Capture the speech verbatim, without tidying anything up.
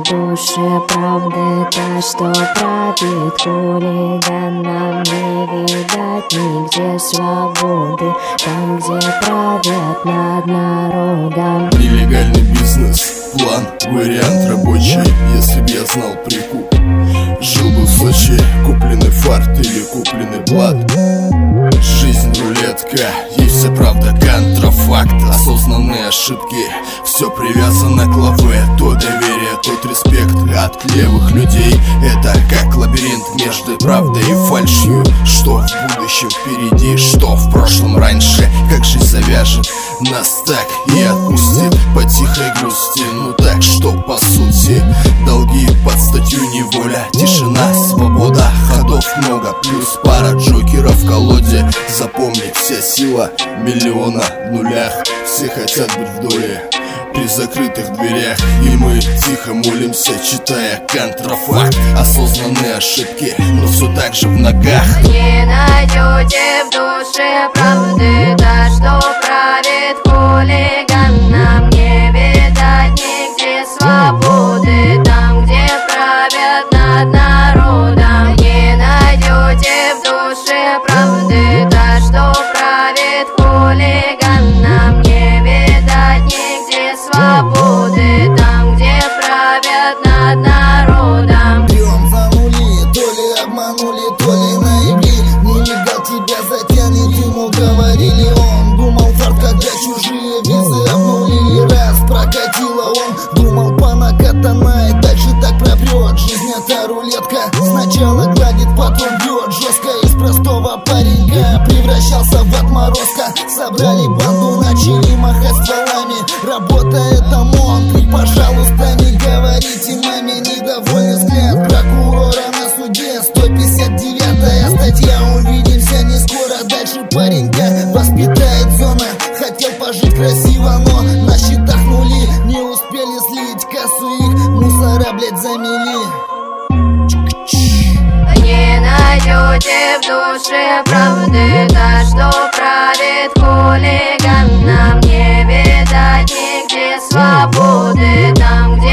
в душе правды, та, что правит хулиганам. Не видать нигде свободы, там, где правят над народом. Нелегальный бизнес, план, вариант рабочий. Если б я знал прикуп, жил бы в Сочи. Купленный фарт или купленный блат. Жизнь рулетка, есть вся правда, контрафакт. Осознанные ошибки, все привязано к лаве. То доверие, тот респект от левых людей. Это как лабиринт между правдой и фальшью. Что в будущем впереди, что в прошлом раньше. Как жизнь завяжет нас так и отпустит по тихой грусти. Ну так что по сути долги под статью неволя. Тишина, свобода, ходов много, плюс пара джокеров в колоде. Запомнить, вся сила миллиона в нулях. Все хотят быть в доле при закрытых дверях. И мы тихо молимся, читая контрафакт. Осознанные ошибки, но все так же в ногах. Не найдете в душе правды, та, что правит хулиганам. Не видать нигде свободы, там, где правят над народом. Не найдете в душе правды, та, что правит хулиганам. Не видать нигде свободы, там, где правят над народом. Прием занули, то ли обманули, то ли наигрили. Нелегал тебя затянет, ему говорили. Он думал фарт, когда чужие визы обнулили. Раз прокатило, он думал по накатанной, дальше так пропрет. Жизнь это рулетка, сначала гладит, потом бьет жестко. Из простого паренька превращался в отморозка. Собрали банду, начали махать стволами. Работа это монт, и пожалуйста не говорите маме. Недовольный взгляд прокурора на суде. Сто пятьдесят девятая статья, увидимся не скоро. Дальше паренька воспитает зона. Хотел пожить красиво, но на счетах нули. Не успели слить кассу, их мусора, блять, замели. Не найдете в душе правды, та, что правит хулиганам. Не видать нигде свободы, там, где